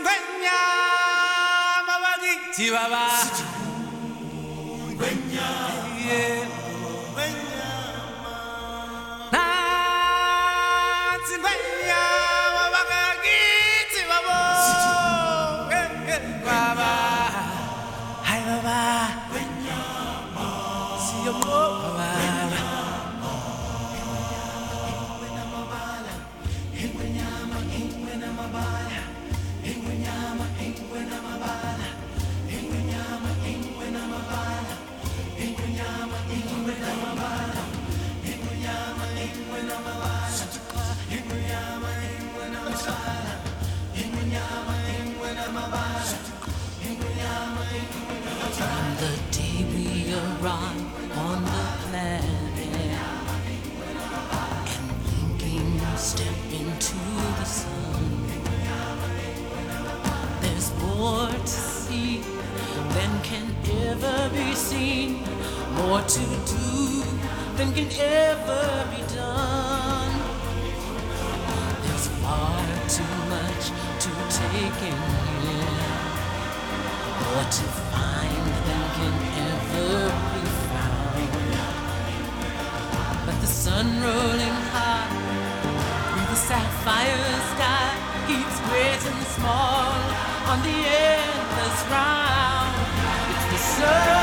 Chihuahua. Yeah. From the day we arrived on the planet and blinking step into the sun, there's more to see than can ever be seen, more to do than can ever be done. There's far too much to take in here, more to find than can ever be found. But the sun rolling high through the sapphire sky keeps great and small on the endless round. It's the sun.